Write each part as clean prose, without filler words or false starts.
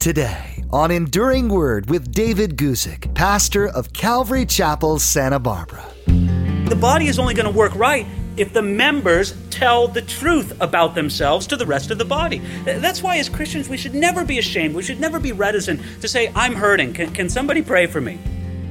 Today on Enduring Word with David Guzik, pastor of Calvary Chapel, Santa Barbara. The body is only going to work right if the members tell the truth about themselves to the rest of the body. That's why as Christians we should never be ashamed. We should never be reticent to say, I'm hurting. Can somebody pray for me?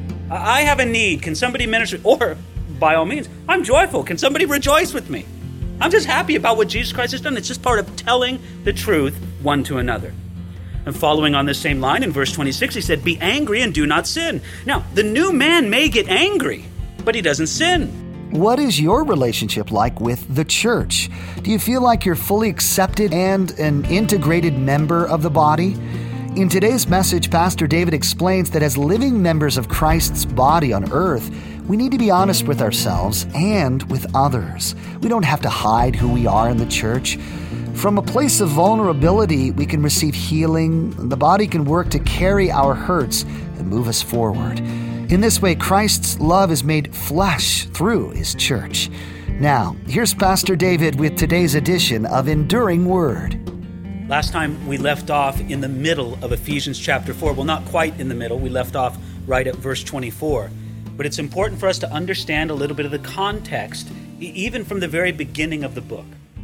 I have a need. Can somebody minister? Or, by all means, I'm joyful. Can somebody rejoice with me? I'm just happy about what Jesus Christ has done. It's just part of telling the truth one to another. And following on this same line, in verse 26, he said, be angry and do not sin. Now, the new man may get angry, but he doesn't sin. What is your relationship like with the church? Do you feel like you're fully accepted and an integrated member of the body? In today's message, Pastor David explains that as living members of Christ's body on earth, we need to be honest with ourselves and with others. We don't have to hide who we are in the church. From a place of vulnerability, we can receive healing. The body can work to carry our hurts and move us forward. In this way, Christ's love is made flesh through His church. Now, here's Pastor David with today's edition of Enduring Word. Last time we left off in the middle of Ephesians chapter 4. Well, not quite in the middle. We left off right at verse 24. But it's important for us to understand a little bit of the context, even from the very beginning of the book.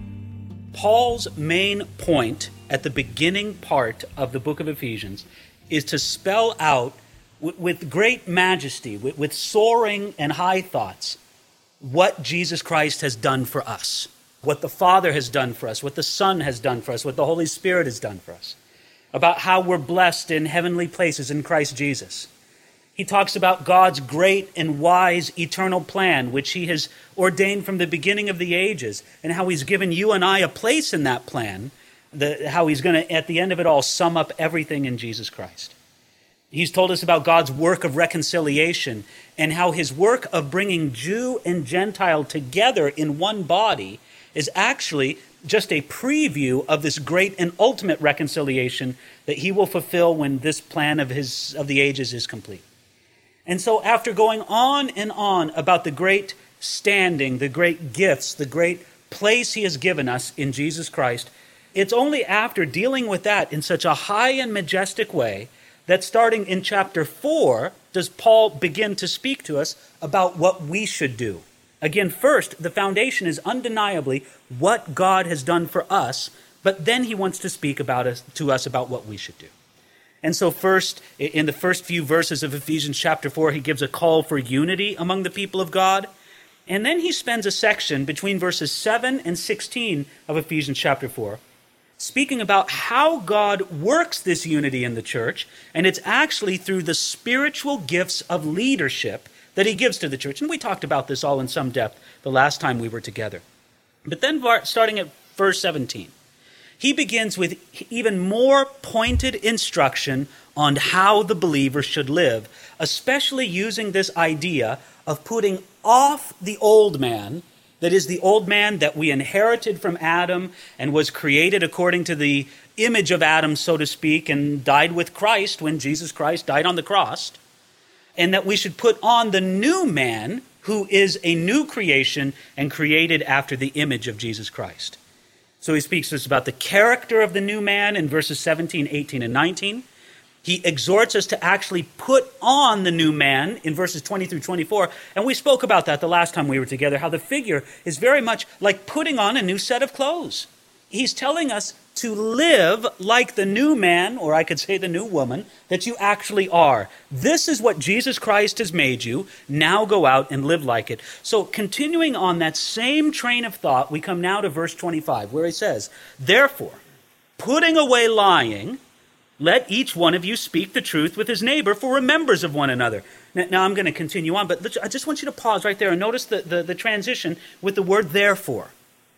Paul's main point at the beginning part of the book of Ephesians is to spell out with great majesty, with soaring and high thoughts, what Jesus Christ has done for us, what the Father has done for us, what the Son has done for us, what the Holy Spirit has done for us, about how we're blessed in heavenly places in Christ Jesus. He talks about God's great and wise eternal plan, which He has ordained from the beginning of the ages, and how He's given you and I a place in that plan, how He's going to, at the end of it all, sum up everything in Jesus Christ. He's told us about God's work of reconciliation and how His work of bringing Jew and Gentile together in one body is actually just a preview of this great and ultimate reconciliation that He will fulfill when this plan of the ages is complete. And so after going on and on about the great standing, the great gifts, the great place He has given us in Jesus Christ, it's only after dealing with that in such a high and majestic way that starting in chapter 4 does Paul begin to speak to us about what we should do. Again, first, the foundation is undeniably what God has done for us, but then he wants to speak to us about what we should do. And so first, in the first few verses of Ephesians chapter 4, he gives a call for unity among the people of God. And then he spends a section between verses 7 and 16 of Ephesians chapter 4, speaking about how God works this unity in the church, and it's actually through the spiritual gifts of leadership that He gives to the church. And we talked about this all in some depth the last time we were together. But then starting at verse 17, he begins with even more pointed instruction on how the believer should live, especially using this idea of putting off the old man, that is the old man that we inherited from Adam and was created according to the image of Adam, so to speak, and died with Christ when Jesus Christ died on the cross, and that we should put on the new man who is a new creation and created after the image of Jesus Christ. So he speaks to us about the character of the new man in verses 17, 18, and 19. He exhorts us to actually put on the new man in verses 20 through 24. And we spoke about that the last time we were together, how the figure is very much like putting on a new set of clothes. He's telling us to live like the new man, or I could say the new woman, that you actually are. This is what Jesus Christ has made you. Now go out and live like it. So continuing on that same train of thought, we come now to verse 25, where he says, therefore, putting away lying, let each one of you speak the truth with his neighbor, for we're members of one another. Now I'm going to continue on, but I just want you to pause right there and notice the transition with the word therefore.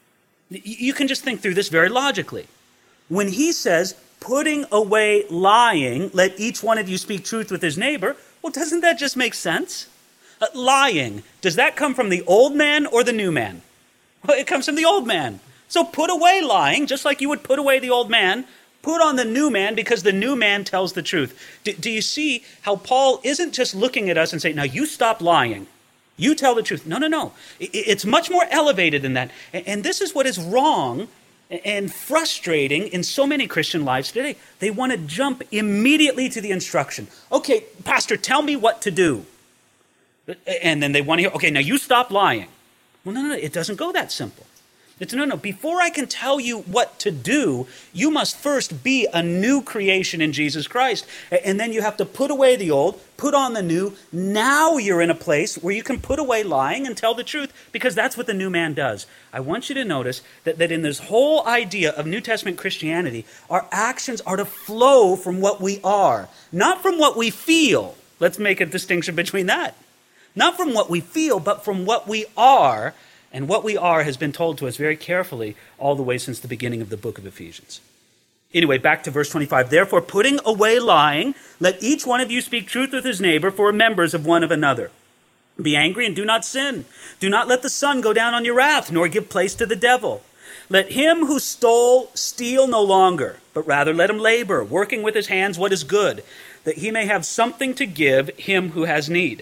You can just think through this very logically. When he says, putting away lying, let each one of you speak truth with his neighbor, well, doesn't that just make sense? Lying, does that come from the old man or the new man? Well, it comes from the old man. So put away lying, just like you would put away the old man. Put on the new man, because the new man tells the truth. Do you see how Paul isn't just looking at us and saying, now you stop lying. You tell the truth. No. It's much more elevated than that. And this is what is wrong and frustrating in so many Christian lives today. They want to jump immediately to the instruction. Okay, Pastor, tell me what to do. And then they want to hear, okay, now you stop lying. Well, no, it doesn't go that simple. It's no. Before I can tell you what to do, you must first be a new creation in Jesus Christ. And then you have to put away the old, put on the new. Now you're in a place where you can put away lying and tell the truth, because that's what the new man does. I want you to notice that in this whole idea of New Testament Christianity, our actions are to flow from what we are, not from what we feel. Let's make a distinction between that. Not from what we feel, but from what we are. And what we are has been told to us very carefully all the way since the beginning of the book of Ephesians. Anyway, back to verse 25. Therefore, putting away lying, let each one of you speak truth with his neighbor, for members of one of another. Be angry and do not sin. Do not let the sun go down on your wrath, nor give place to the devil. Let him who stole steal no longer, but rather let him labor, working with his hands what is good, that he may have something to give him who has need.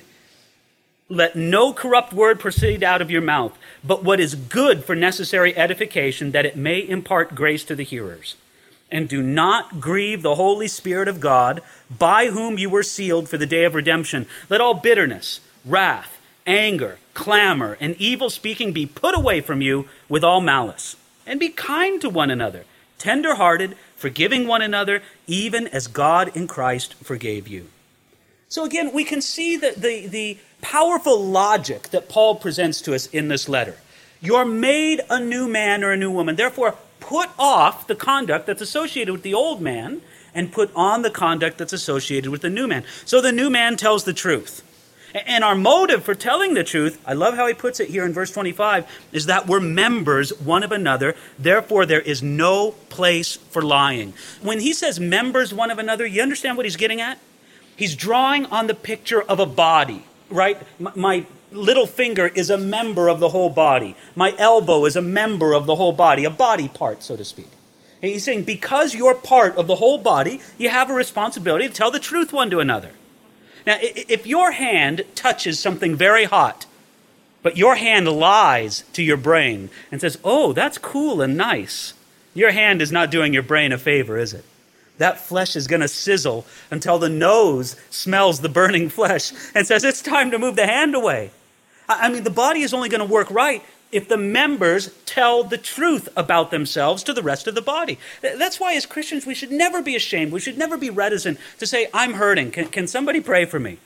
Let no corrupt word proceed out of your mouth, but what is good for necessary edification, that it may impart grace to the hearers. And do not grieve the Holy Spirit of God, by whom you were sealed for the day of redemption. Let all bitterness, wrath, anger, clamor, and evil speaking be put away from you with all malice. And be kind to one another, tender-hearted, forgiving one another, even as God in Christ forgave you. So again, we can see the powerful logic that Paul presents to us in this letter. You're made a new man or a new woman. Therefore, put off the conduct that's associated with the old man and put on the conduct that's associated with the new man. So the new man tells the truth. And our motive for telling the truth, I love how he puts it here in verse 25, is that we're members one of another. Therefore, there is no place for lying. When he says members one of another, you understand what he's getting at? He's drawing on the picture of a body, right? My little finger is a member of the whole body. My elbow is a member of the whole body, a body part, so to speak. And he's saying because you're part of the whole body, you have a responsibility to tell the truth one to another. Now, if your hand touches something very hot, but your hand lies to your brain and says, oh, that's cool and nice, your hand is not doing your brain a favor, is it? That flesh is going to sizzle until the nose smells the burning flesh and says, it's time to move the hand away. I mean, the body is only going to work right if the members tell the truth about themselves to the rest of the body. That's why as Christians, we should never be ashamed. We should never be reticent to say, I'm hurting. Can somebody pray for me?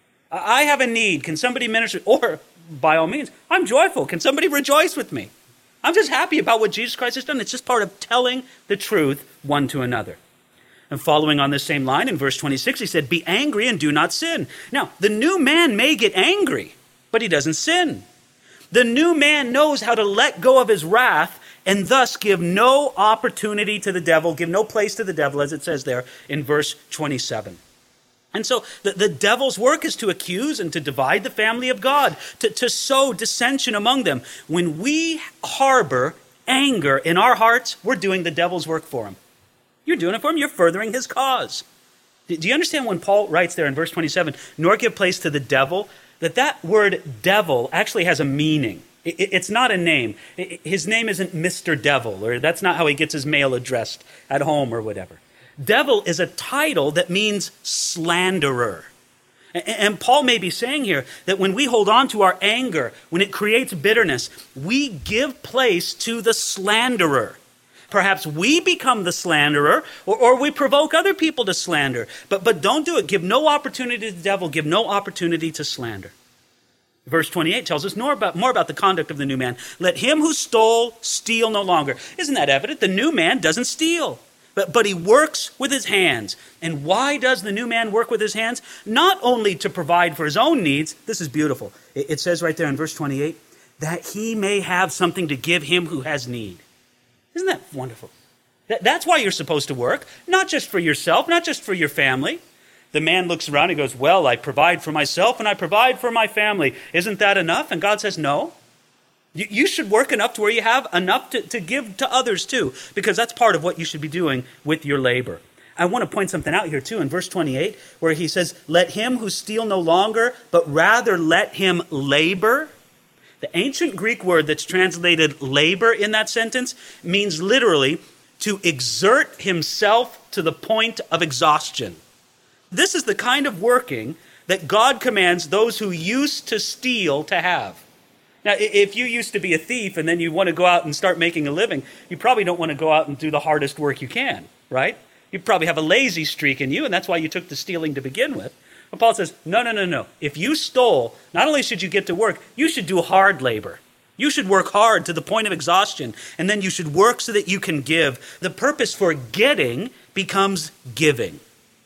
I have a need. Can somebody minister? Or, by all means, I'm joyful. Can somebody rejoice with me? I'm just happy about what Jesus Christ has done. It's just part of telling the truth one to another. And following on this same line, in verse 26, he said, be angry and do not sin. Now, the new man may get angry, but he doesn't sin. The new man knows how to let go of his wrath and thus give no opportunity to the devil, give no place to the devil, as it says there in verse 27. And so the devil's work is to accuse and to divide the family of God, to sow dissension among them. When we harbor anger in our hearts, we're doing the devil's work for him. You're doing it for him. You're furthering his cause. Do you understand when Paul writes there in verse 27, nor give place to the devil, that word devil actually has a meaning. It's not a name. His name isn't Mr. Devil, or that's not how he gets his mail addressed at home or whatever. Devil is a title that means slanderer. And Paul may be saying here that when we hold on to our anger, when it creates bitterness, we give place to the slanderer. Perhaps we become the slanderer, or we provoke other people to slander. But don't do it. Give no opportunity to the devil. Give no opportunity to slander. Verse 28 tells us more about the conduct of the new man. Let him who stole steal no longer. Isn't that evident? The new man doesn't steal, but he works with his hands. And why does the new man work with his hands? Not only to provide for his own needs. This is beautiful. It says right there in verse 28, that he may have something to give him who has need. Isn't that wonderful? That's why you're supposed to work, not just for yourself, not just for your family. The man looks around and goes, well, I provide for myself and I provide for my family. Isn't that enough? And God says, no. You should work enough to where you have enough to give to others too, because that's part of what you should be doing with your labor. I want to point something out here too in verse 28, where he says, let him who steal no longer, but rather let him labor. The ancient Greek word that's translated labor in that sentence means literally to exert himself to the point of exhaustion. This is the kind of working that God commands those who used to steal to have. Now, if you used to be a thief and then you want to go out and start making a living, you probably don't want to go out and do the hardest work you can, right? You probably have a lazy streak in you, and that's why you took to stealing to begin with. But Paul says, no. If you stole, not only should you get to work, you should do hard labor. You should work hard to the point of exhaustion, and then you should work so that you can give. The purpose for getting becomes giving.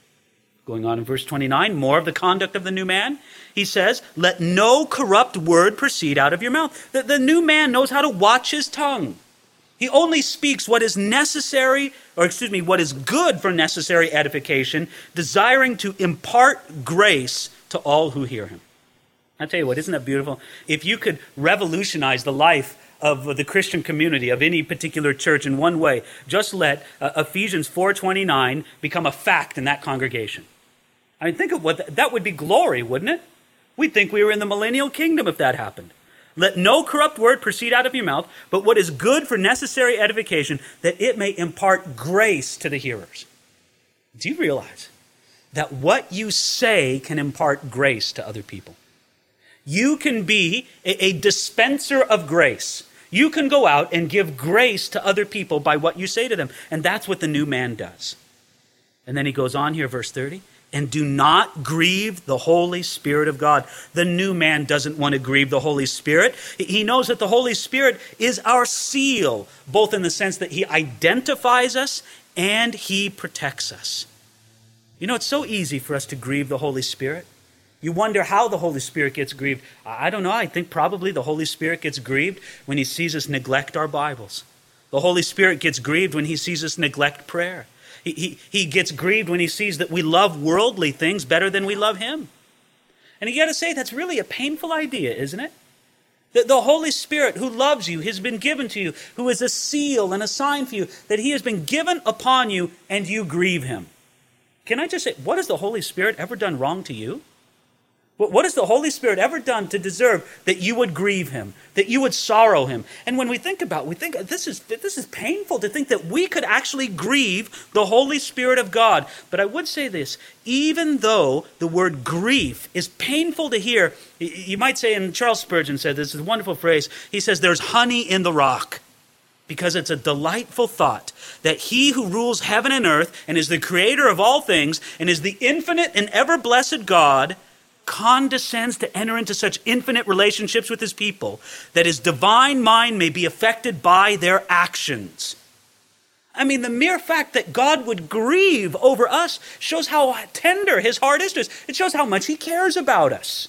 Going on in verse 29, more of the conduct of the new man. He says, let no corrupt word proceed out of your mouth. The new man knows how to watch his tongue. He only speaks what is necessary, what is good for necessary edification, desiring to impart grace to all who hear him. I tell you what, isn't that beautiful? If you could revolutionize the life of the Christian community, of any particular church in one way, just let Ephesians 4:29 become a fact in that congregation. I mean, think of what that would be glory, wouldn't it? We'd think we were in the millennial kingdom if that happened. Let no corrupt word proceed out of your mouth, but what is good for necessary edification, that it may impart grace to the hearers. Do you realize that what you say can impart grace to other people? You can be a dispenser of grace. You can go out and give grace to other people by what you say to them. And that's what the new man does. And then he goes on here, verse 30. And do not grieve the Holy Spirit of God. The new man doesn't want to grieve the Holy Spirit. He knows that the Holy Spirit is our seal, both in the sense that he identifies us and he protects us. You know, it's so easy for us to grieve the Holy Spirit. You wonder how the Holy Spirit gets grieved. I don't know. I think probably the Holy Spirit gets grieved when he sees us neglect our Bibles. The Holy Spirit gets grieved when he sees us neglect prayer. He gets grieved when he sees that we love worldly things better than we love him. And you got to say, that's really a painful idea, isn't it? That the Holy Spirit who loves you has been given to you, who is a seal and a sign for you, that he has been given upon you and you grieve him. Can I just say, what has the Holy Spirit ever done wrong to you? What has the Holy Spirit ever done to deserve that you would grieve him, that you would sorrow him? And when we think this is painful to think that we could actually grieve the Holy Spirit of God. But I would say this, even though the word grief is painful to hear, you might say, and Charles Spurgeon said this, is a wonderful phrase, he says, there's honey in the rock. Because it's a delightful thought that he who rules heaven and earth and is the creator of all things and is the infinite and ever-blessed God condescends to enter into such infinite relationships with his people that his divine mind may be affected by their actions. I mean, the mere fact that God would grieve over us shows how tender his heart is to us. It shows how much he cares about us.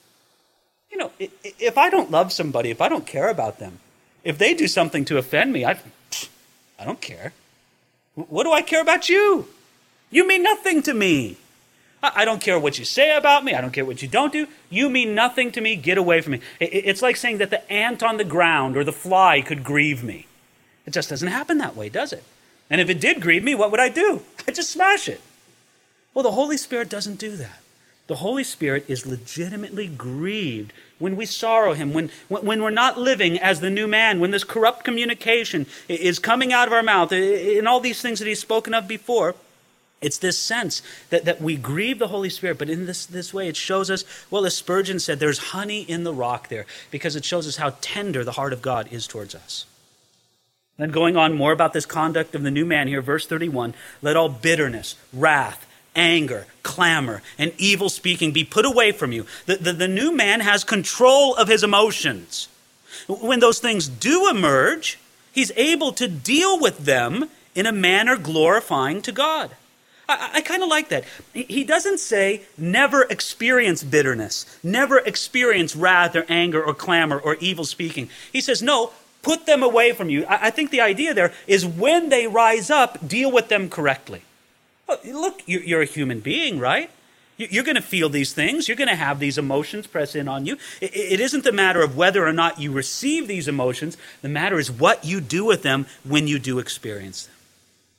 You know, if I don't love somebody, if I don't care about them, if they do something to offend me, I don't care. What do I care about you? You mean nothing to me. I don't care what you say about me. I don't care what you don't do. You mean nothing to me. Get away from me. It's like saying that the ant on the ground or the fly could grieve me. It just doesn't happen that way, does it? And if it did grieve me, what would I do? I'd just smash it. Well, the Holy Spirit doesn't do that. The Holy Spirit is legitimately grieved when we sorrow him, when we're not living as the new man, when this corrupt communication is coming out of our mouth, and all these things that he's spoken of before. It's this sense that we grieve the Holy Spirit, but in this way it shows us, well, as Spurgeon said, there's honey in the rock there, because it shows us how tender the heart of God is towards us. Then going on more about this conduct of the new man here, verse 31, let all bitterness, wrath, anger, clamor, and evil speaking be put away from you. The new man has control of his emotions. When those things do emerge, he's able to deal with them in a manner glorifying to God. I kind of like that. He doesn't say never experience bitterness, never experience wrath or anger or clamor or evil speaking. He says, no, put them away from you. I think the idea there is when they rise up, deal with them correctly. Look, you're a human being, right? You're going to feel these things. You're going to have these emotions press in on you. It isn't the matter of whether or not you receive these emotions. The matter is what you do with them when you do experience them.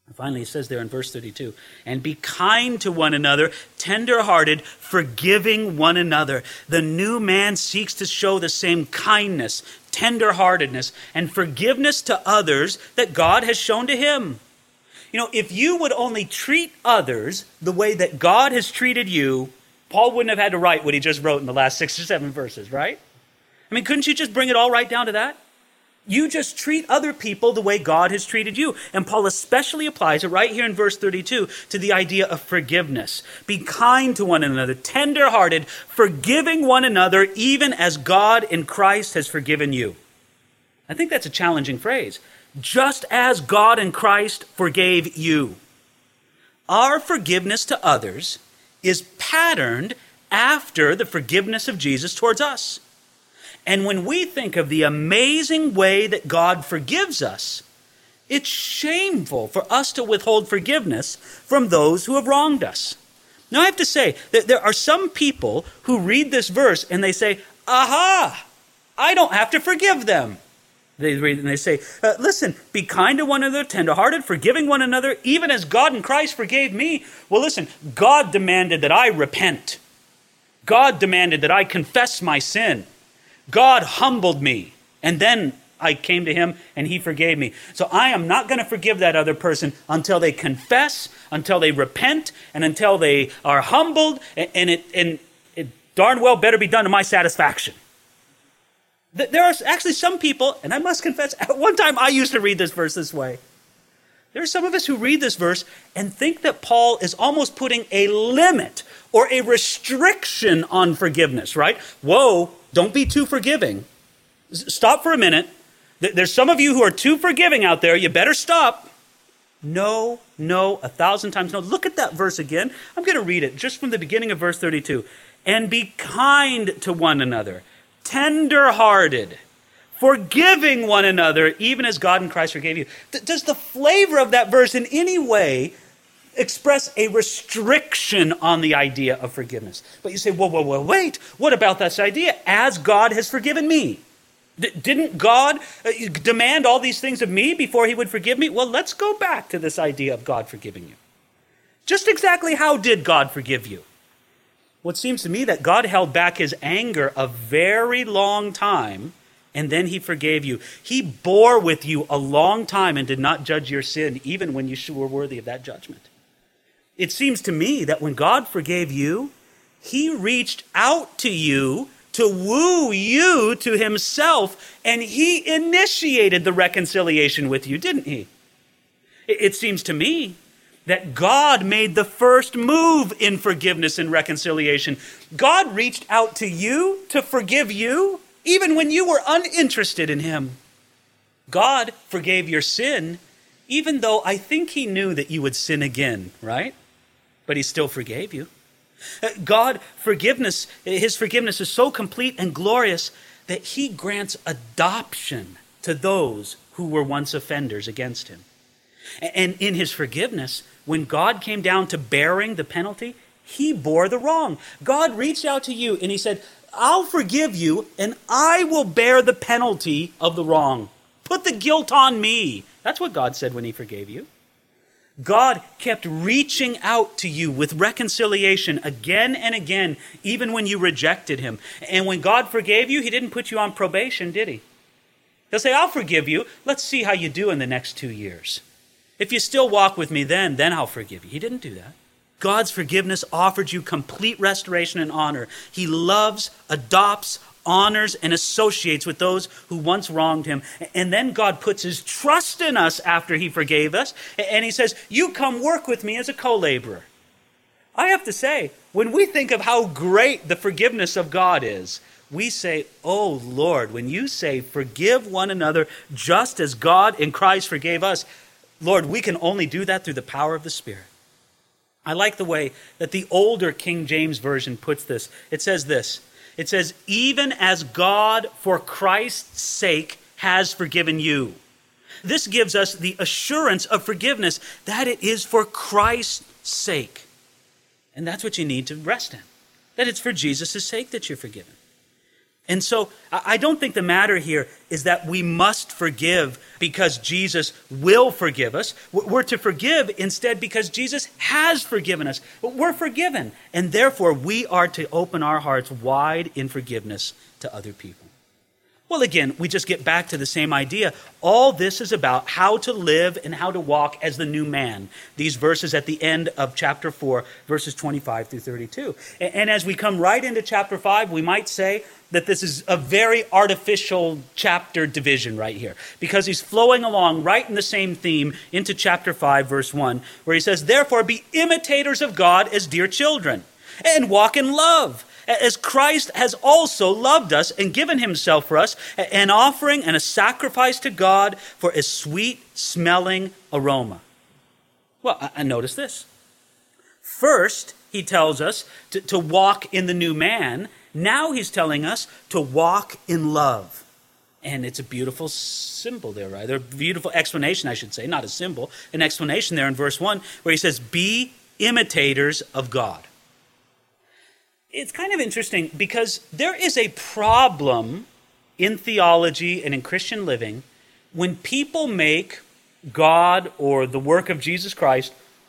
Finally, he says there in verse 32, and be kind to one another, tender-hearted, forgiving one another. The new man seeks to show the same kindness, tender-heartedness, and forgiveness to others that God has shown to him. You know, if you would only treat others the way that God has treated you, Paul wouldn't have had to write what he just wrote in the last 6 or 7 verses, right? I mean, couldn't you just bring it all right down to that? You just treat other people the way God has treated you. And Paul especially applies it right here in verse 32 to the idea of forgiveness. Be kind to one another, tender-hearted, forgiving one another, even as God in Christ has forgiven you. I think that's a challenging phrase. Just as God in Christ forgave you. Our forgiveness to others is patterned after the forgiveness of Jesus towards us. And when we think of the amazing way that God forgives us, it's shameful for us to withhold forgiveness from those who have wronged us. Now, I have to say that there are some people who read this verse and they say, aha, I don't have to forgive them. They read and they say, listen, be kind to one another, tenderhearted, forgiving one another, even as God in Christ forgave me. Well, listen, God demanded that I repent. God demanded that I confess my sin. God humbled me, and then I came to him, and he forgave me. So I am not going to forgive that other person until they confess, until they repent, and until they are humbled, and it darn well better be done to my satisfaction. There are actually some people, and I must confess, at one time I used to read this verse this way. There are some of us who read this verse and think that Paul is almost putting a limit or a restriction on forgiveness, right? Whoa, don't be too forgiving. Stop for a minute. There's some of you who are too forgiving out there. You better stop. No, 1,000 times no. Look at that verse again. I'm going to read it just from the beginning of verse 32. And be kind to one another, tender-hearted, forgiving one another, even as God in Christ forgave you. Does the flavor of that verse in any way express a restriction on the idea of forgiveness? But you say, whoa, wait, what about this idea? As God has forgiven me. Didn't God demand all these things of me before he would forgive me? Well, let's go back to this idea of God forgiving you. Just exactly how did God forgive you? Well, it seems to me that God held back his anger a very long time, and then he forgave you. He bore with you a long time and did not judge your sin, even when you were worthy of that judgment. It seems to me that when God forgave you, he reached out to you to woo you to himself, and he initiated the reconciliation with you, didn't he? It seems to me that God made the first move in forgiveness and reconciliation. God reached out to you to forgive you, even when you were uninterested in him. God forgave your sin, even though I think he knew that you would sin again, right? But he still forgave you. God, his forgiveness is so complete and glorious that he grants adoption to those who were once offenders against him. And in his forgiveness, when God came down to bearing the penalty, he bore the wrong. God reached out to you and he said, I'll forgive you and I will bear the penalty of the wrong. Put the guilt on me. That's what God said when he forgave you. God kept reaching out to you with reconciliation again and again, even when you rejected him. And when God forgave you, he didn't put you on probation, did he? He'll say, I'll forgive you. Let's see how you do in the next 2 years. If you still walk with me then I'll forgive you. He didn't do that. God's forgiveness offered you complete restoration and honor. He loves, adopts, honors, and associates with those who once wronged him. And then God puts his trust in us after he forgave us. And he says, you come work with me as a co-laborer. I have to say, when we think of how great the forgiveness of God is, we say, oh Lord, when you say forgive one another just as God in Christ forgave us, Lord, we can only do that through the power of the Spirit. I like the way that the older King James Version puts this. It says this. It says, even as God for Christ's sake has forgiven you. This gives us the assurance of forgiveness that it is for Christ's sake. And that's what you need to rest in. That it's for Jesus' sake that you're forgiven. And so I don't think the matter here is that we must forgive because Jesus will forgive us. We're to forgive instead because Jesus has forgiven us. We're forgiven, and therefore we are to open our hearts wide in forgiveness to other people. Well, again, we just get back to the same idea. All this is about how to live and how to walk as the new man. These verses at the end of chapter 4, verses 25 through 32. And as we come right into chapter 5, we might say that this is a very artificial chapter division right here, because he's flowing along right in the same theme into chapter 5, verse 1, where he says, "Therefore be imitators of God as dear children, and walk in love, as Christ has also loved us and given himself for us, an offering and a sacrifice to God for a sweet-smelling aroma." Well, I notice this. First, he tells us to walk in the new man. Now he's telling us to walk in love. And it's a beautiful symbol there, right? Or a beautiful explanation, I should say, not a symbol, an explanation there in verse 1, where he says, "Be imitators of God." It's kind of interesting because there is a problem in theology and in Christian living when people make God or the work of Jesus Christ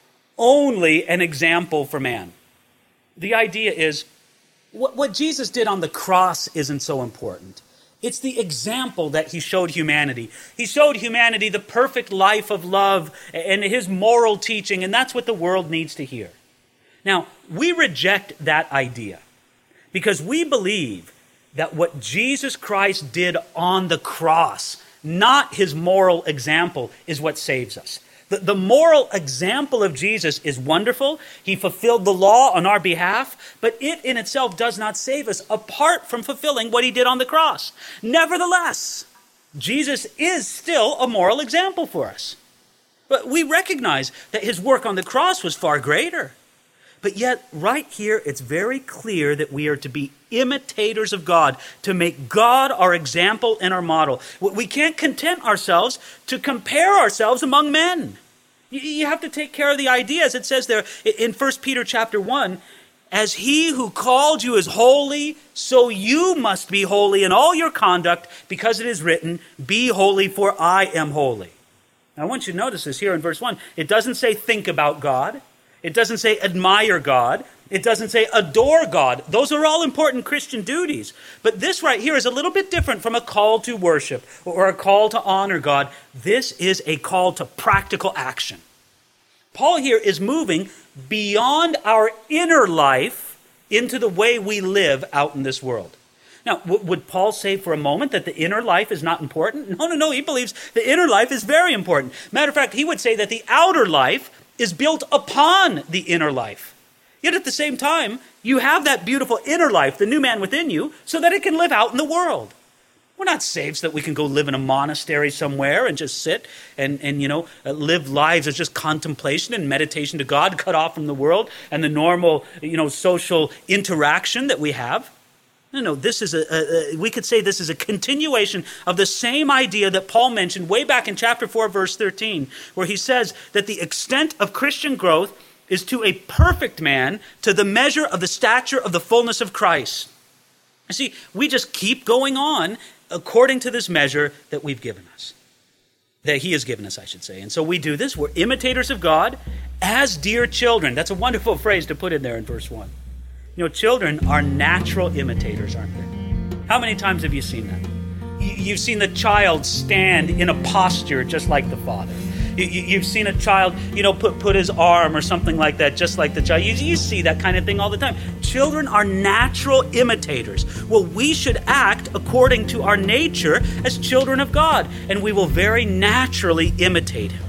only an example for man. The idea is what Jesus did on the cross isn't so important. It's the example that he showed humanity. He showed humanity the perfect life of love and his moral teaching, and that's what the world needs to hear. Now, we reject that idea because we believe that what Jesus Christ did on the cross, not his moral example, is what saves us. The moral example of Jesus is wonderful. He fulfilled the law on our behalf, but it in itself does not save us apart from fulfilling what he did on the cross. Nevertheless, Jesus is still a moral example for us. But we recognize that his work on the cross was far greater. But yet, right here, it's very clear that we are to be imitators of God, to make God our example and our model. We can't content ourselves to compare ourselves among men. You have to take care of the idea, as it says there in 1 Peter chapter 1, "As he who called you is holy, so you must be holy in all your conduct, because it is written, 'Be holy, for I am holy.'" Now, I want you to notice this here in verse 1. It doesn't say think about God. It doesn't say admire God. It doesn't say adore God. Those are all important Christian duties. But this right here is a little bit different from a call to worship or a call to honor God. This is a call to practical action. Paul here is moving beyond our inner life into the way we live out in this world. Now, would Paul say for a moment that the inner life is not important? No. He believes the inner life is very important. Matter of fact, he would say that the outer life is built upon the inner life. Yet at the same time, you have that beautiful inner life, the new man within you, so that it can live out in the world. We're not saved so that we can go live in a monastery somewhere and just sit and live lives as just contemplation and meditation to God, cut off from the world and the normal, social interaction that we have. No, this is we could say this is a continuation of the same idea that Paul mentioned way back in chapter 4, verse 13, where he says that the extent of Christian growth is to a perfect man, to the measure of the stature of the fullness of Christ. You see, we just keep going on according to this measure that we've given us, that he has given us, I should say. And so we do this. We're imitators of God as dear children. That's a wonderful phrase to put in there in verse 1. Children are natural imitators, aren't they? How many times have you seen that? You've seen the child stand in a posture just like the father. You've seen a child, put his arm or something like that, just like the child. You see that kind of thing all the time. Children are natural imitators. Well, we should act according to our nature as children of God, and we will very naturally imitate him.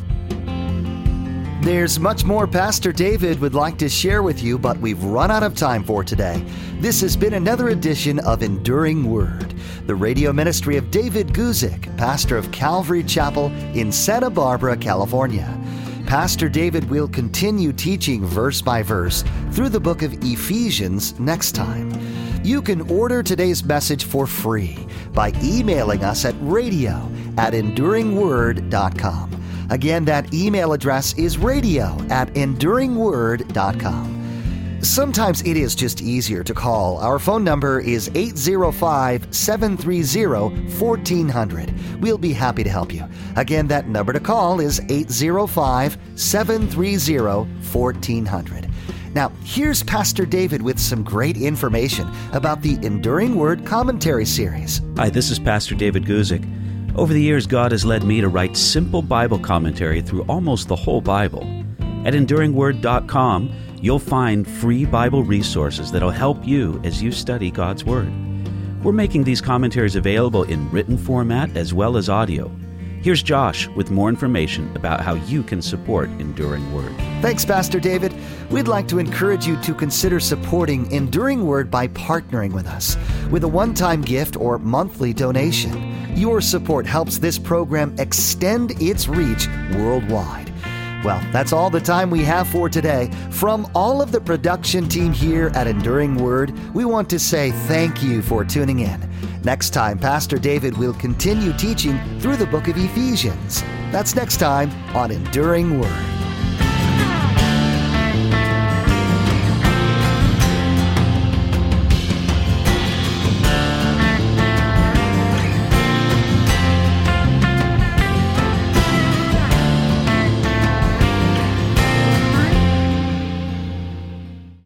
There's much more Pastor David would like to share with you, but we've run out of time for today. This has been another edition of Enduring Word, the radio ministry of David Guzik, pastor of Calvary Chapel in Santa Barbara, California. Pastor David will continue teaching verse by verse through the book of Ephesians next time. You can order today's message for free by emailing us at radio@enduringword.com. Again, that email address is radio@enduringword.com. Sometimes it is just easier to call. Our phone number is 805-730-1400. We'll be happy to help you. Again, that number to call is 805-730-1400. Now, here's Pastor David with some great information about the Enduring Word Commentary Series. Hi, this is Pastor David Guzik. Over the years, God has led me to write simple Bible commentary through almost the whole Bible. At EnduringWord.com, you'll find free Bible resources that'll help you as you study God's Word. We're making these commentaries available in written format as well as audio. Here's Josh with more information about how you can support Enduring Word. Thanks, Pastor David. We'd like to encourage you to consider supporting Enduring Word by partnering with us with a one-time gift or monthly donation. Your support helps this program extend its reach worldwide. Well, that's all the time we have for today. From all of the production team here at Enduring Word, we want to say thank you for tuning in. Next time, Pastor David will continue teaching through the book of Ephesians. That's next time on Enduring Word.